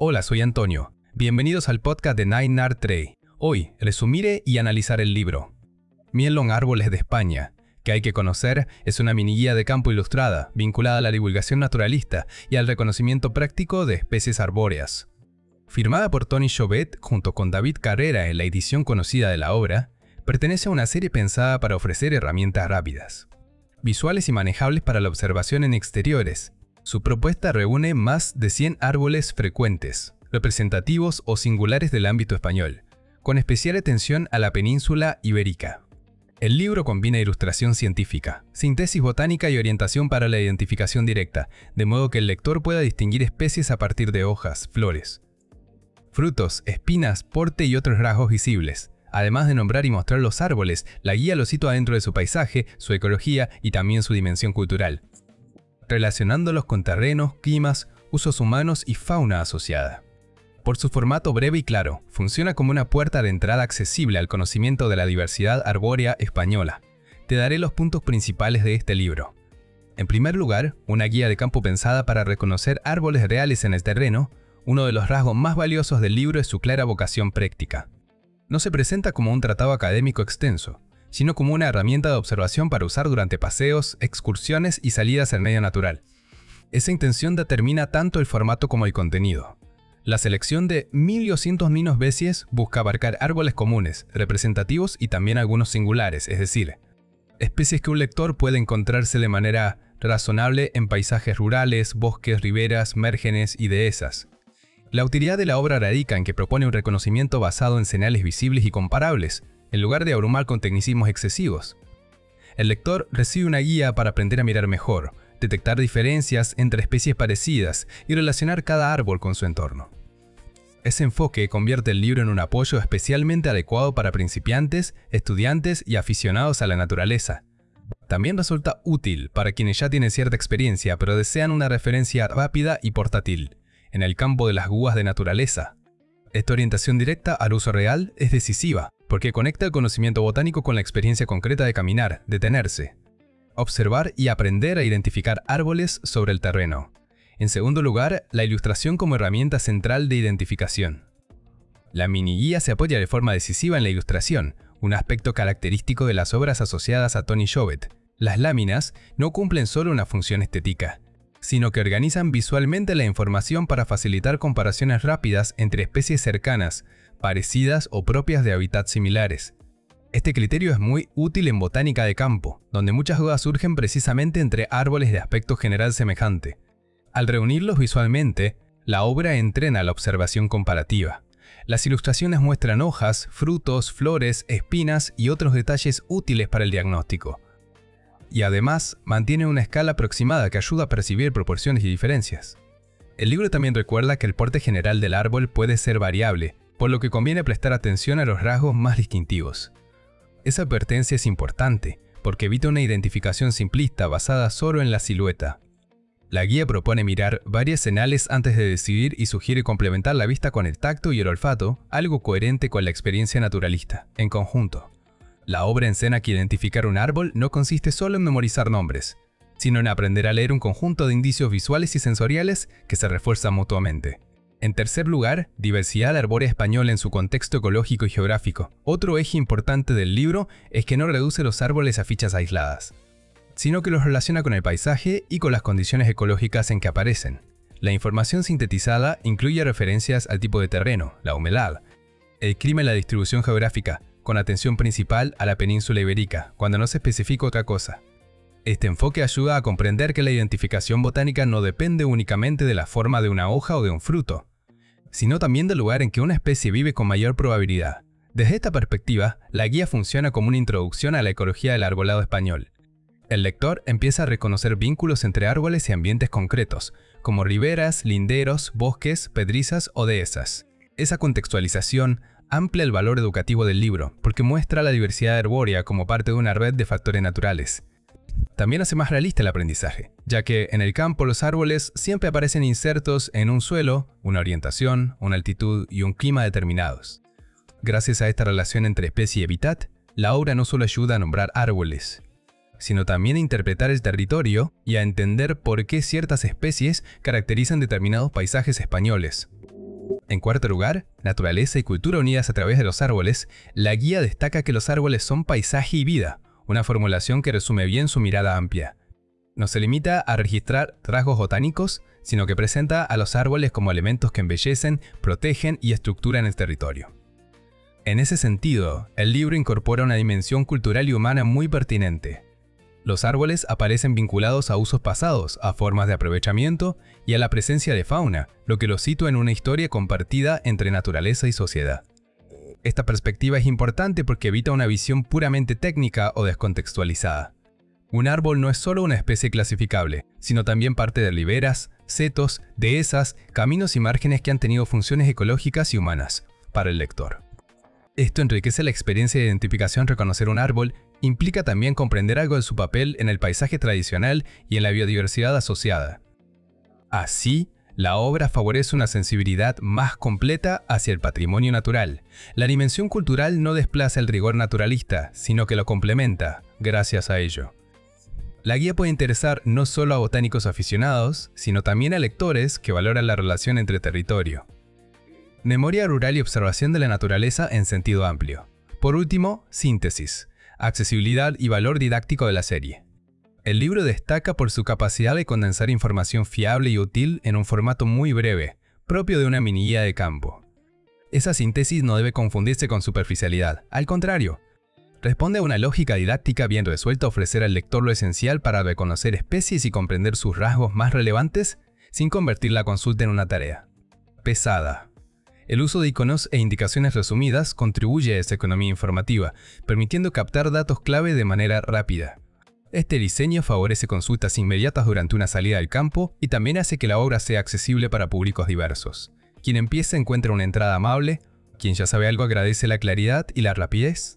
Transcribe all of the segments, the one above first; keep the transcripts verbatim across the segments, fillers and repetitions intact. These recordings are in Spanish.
Hola, soy Antonio. Bienvenidos al podcast de Nine Art Trade. Hoy, resumiré y analizar el libro Miel en Árboles de España, que hay que conocer, es una mini guía de campo ilustrada, vinculada a la divulgación naturalista y al reconocimiento práctico de especies arbóreas. Firmada por Tony Chauvet junto con David Carrera en la edición conocida de la obra, pertenece a una serie pensada para ofrecer herramientas rápidas, visuales y manejables para la observación en exteriores. Su propuesta reúne más de cien árboles frecuentes, representativos o singulares del ámbito español, con especial atención a la península ibérica. El libro combina ilustración científica, síntesis botánica y orientación para la identificación directa, de modo que el lector pueda distinguir especies a partir de hojas, flores, frutos, espinas, porte y otros rasgos visibles. Además de nombrar y mostrar los árboles, la guía los sitúa dentro de su paisaje, su ecología y también su dimensión cultural, relacionándolos con terrenos, climas, usos humanos y fauna asociada. Por su formato breve y claro, funciona como una puerta de entrada accesible al conocimiento de la diversidad arbórea española. Te daré los puntos principales de este libro. En primer lugar, una guía de campo pensada para reconocer árboles reales en el terreno. Uno de los rasgos más valiosos del libro es su clara vocación práctica. No se presenta como un tratado académico extenso, sino como una herramienta de observación para usar durante paseos, excursiones y salidas al medio natural. Esa intención determina tanto el formato como el contenido. La selección de mil doscientas especies busca abarcar árboles comunes, representativos y también algunos singulares, es decir, especies que un lector puede encontrarse de manera razonable en paisajes rurales, bosques, riberas, márgenes y dehesas. La utilidad de la obra radica en que propone un reconocimiento basado en señales visibles y comparables, en lugar de abrumar con tecnicismos excesivos. El lector recibe una guía para aprender a mirar mejor, detectar diferencias entre especies parecidas y relacionar cada árbol con su entorno. Ese enfoque convierte el libro en un apoyo especialmente adecuado para principiantes, estudiantes y aficionados a la naturaleza. También resulta útil para quienes ya tienen cierta experiencia pero desean una referencia rápida y portátil en el campo de las guías de naturaleza. Esta orientación directa al uso real es decisiva, porque conecta el conocimiento botánico con la experiencia concreta de caminar, detenerse, observar y aprender a identificar árboles sobre el terreno. En segundo lugar, la ilustración como herramienta central de identificación. La mini guía se apoya de forma decisiva en la ilustración, un aspecto característico de las obras asociadas a Tony Chauvet. Las láminas no cumplen solo una función estética, sino que organizan visualmente la información para facilitar comparaciones rápidas entre especies cercanas, parecidas o propias de hábitats similares. Este criterio es muy útil en botánica de campo, donde muchas dudas surgen precisamente entre árboles de aspecto general semejante. Al reunirlos visualmente, la obra entrena la observación comparativa. Las ilustraciones muestran hojas, frutos, flores, espinas y otros detalles útiles para el diagnóstico. Y además, mantiene una escala aproximada que ayuda a percibir proporciones y diferencias. El libro también recuerda que el porte general del árbol puede ser variable, por lo que conviene prestar atención a los rasgos más distintivos. Esa advertencia es importante, porque evita una identificación simplista basada solo en la silueta. La guía propone mirar varias señales antes de decidir y sugiere complementar la vista con el tacto y el olfato, algo coherente con la experiencia naturalista, en conjunto. La obra enseña que identificar un árbol no consiste solo en memorizar nombres, sino en aprender a leer un conjunto de indicios visuales y sensoriales que se refuerzan mutuamente. En tercer lugar, diversidad arbórea española en su contexto ecológico y geográfico. Otro eje importante del libro es que no reduce los árboles a fichas aisladas, sino que los relaciona con el paisaje y con las condiciones ecológicas en que aparecen. La información sintetizada incluye referencias al tipo de terreno, la humedad, el clima y la distribución geográfica, con atención principal a la península ibérica, cuando no se especifica otra cosa. Este enfoque ayuda a comprender que la identificación botánica no depende únicamente de la forma de una hoja o de un fruto, sino también del lugar en que una especie vive con mayor probabilidad. Desde esta perspectiva, la guía funciona como una introducción a la ecología del arbolado español. El lector empieza a reconocer vínculos entre árboles y ambientes concretos, como riberas, linderos, bosques, pedrizas o dehesas. Esa contextualización amplía el valor educativo del libro, porque muestra la diversidad arbórea como parte de una red de factores naturales. También hace más realista el aprendizaje, ya que en el campo los árboles siempre aparecen insertos en un suelo, una orientación, una altitud y un clima determinados. Gracias a esta relación entre especie y hábitat, la obra no solo ayuda a nombrar árboles, sino también a interpretar el territorio y a entender por qué ciertas especies caracterizan determinados paisajes españoles. En cuarto lugar, Naturaleza y cultura unidas a través de los árboles, la guía destaca que los árboles son paisaje y vida, una formulación que resume bien su mirada amplia. No se limita a registrar rasgos botánicos, sino que presenta a los árboles como elementos que embellecen, protegen y estructuran el territorio. En ese sentido, el libro incorpora una dimensión cultural y humana muy pertinente. Los árboles aparecen vinculados a usos pasados, a formas de aprovechamiento y a la presencia de fauna, lo que los sitúa en una historia compartida entre naturaleza y sociedad. Esta perspectiva es importante porque evita una visión puramente técnica o descontextualizada. Un árbol no es solo una especie clasificable, sino también parte de riberas, setos, dehesas, caminos y márgenes que han tenido funciones ecológicas y humanas para el lector. Esto enriquece la experiencia de identificación. Reconocer un árbol implica también comprender algo de su papel en el paisaje tradicional y en la biodiversidad asociada. Así, la obra favorece una sensibilidad más completa hacia el patrimonio natural. La dimensión cultural no desplaza el rigor naturalista, sino que lo complementa, gracias a ello. La guía puede interesar no solo a botánicos aficionados, sino también a lectores que valoran la relación entre territorio. Memoria rural y observación de la naturaleza en sentido amplio. Por último, síntesis, accesibilidad y valor didáctico de la serie. El libro destaca por su capacidad de condensar información fiable y útil en un formato muy breve, propio de una mini guía de campo. Esa síntesis no debe confundirse con superficialidad, al contrario. Responde a una lógica didáctica bien resuelta a ofrecer al lector lo esencial para reconocer especies y comprender sus rasgos más relevantes sin convertir la consulta en una tarea pesada. El uso de iconos e indicaciones resumidas contribuye a esa economía informativa, permitiendo captar datos clave de manera rápida. Este diseño favorece consultas inmediatas durante una salida al campo y también hace que la obra sea accesible para públicos diversos. Quien empieza encuentra una entrada amable, quien ya sabe algo agradece la claridad y la rapidez.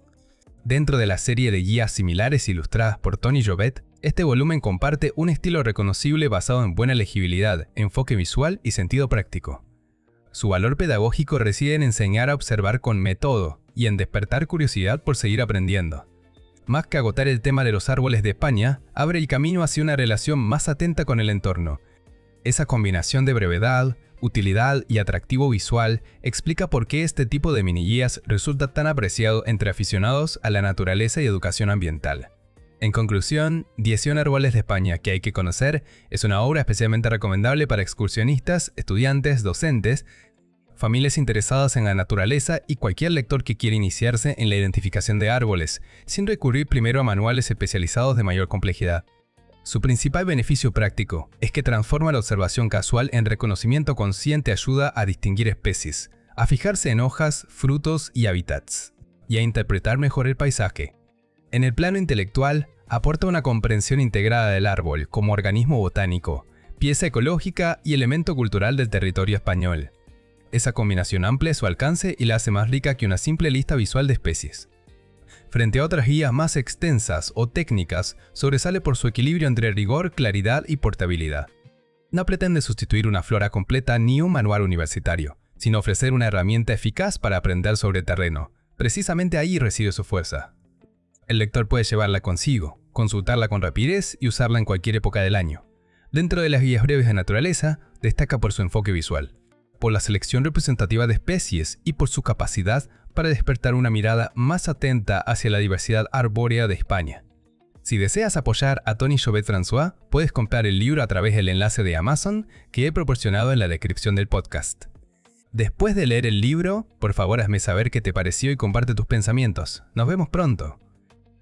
Dentro de la serie de guías similares ilustradas por Tony Llobet, este volumen comparte un estilo reconocible basado en buena legibilidad, enfoque visual y sentido práctico. Su valor pedagógico reside en enseñar a observar con método y en despertar curiosidad por seguir aprendiendo. Más que agotar el tema de los árboles de España, abre el camino hacia una relación más atenta con el entorno. Esa combinación de brevedad, utilidad y atractivo visual explica por qué este tipo de mini guías resulta tan apreciado entre aficionados a la naturaleza y educación ambiental. En conclusión, diez y un árboles de España que hay que conocer es una obra especialmente recomendable para excursionistas, estudiantes, docentes, familias interesadas en la naturaleza y cualquier lector que quiera iniciarse en la identificación de árboles, sin recurrir primero a manuales especializados de mayor complejidad. Su principal beneficio práctico es que transforma la observación casual en reconocimiento consciente. Ayuda a distinguir especies, a fijarse en hojas, frutos y hábitats, y a interpretar mejor el paisaje. En el plano intelectual, aporta una comprensión integrada del árbol como organismo botánico, pieza ecológica y elemento cultural del territorio español. Esa combinación amplia su alcance y la hace más rica que una simple lista visual de especies. Frente a otras guías más extensas o técnicas, sobresale por su equilibrio entre rigor, claridad y portabilidad. No pretende sustituir una flora completa ni un manual universitario, sino ofrecer una herramienta eficaz para aprender sobre el terreno. Precisamente ahí reside su fuerza. El lector puede llevarla consigo, consultarla con rapidez y usarla en cualquier época del año. Dentro de las guías breves de naturaleza, destaca por su enfoque visual, por la selección representativa de especies y por su capacidad para despertar una mirada más atenta hacia la diversidad arbórea de España. Si deseas apoyar a Tony Llobet François, puedes comprar el libro a través del enlace de Amazon que he proporcionado en la descripción del podcast. Después de leer el libro, por favor hazme saber qué te pareció y comparte tus pensamientos. Nos vemos pronto.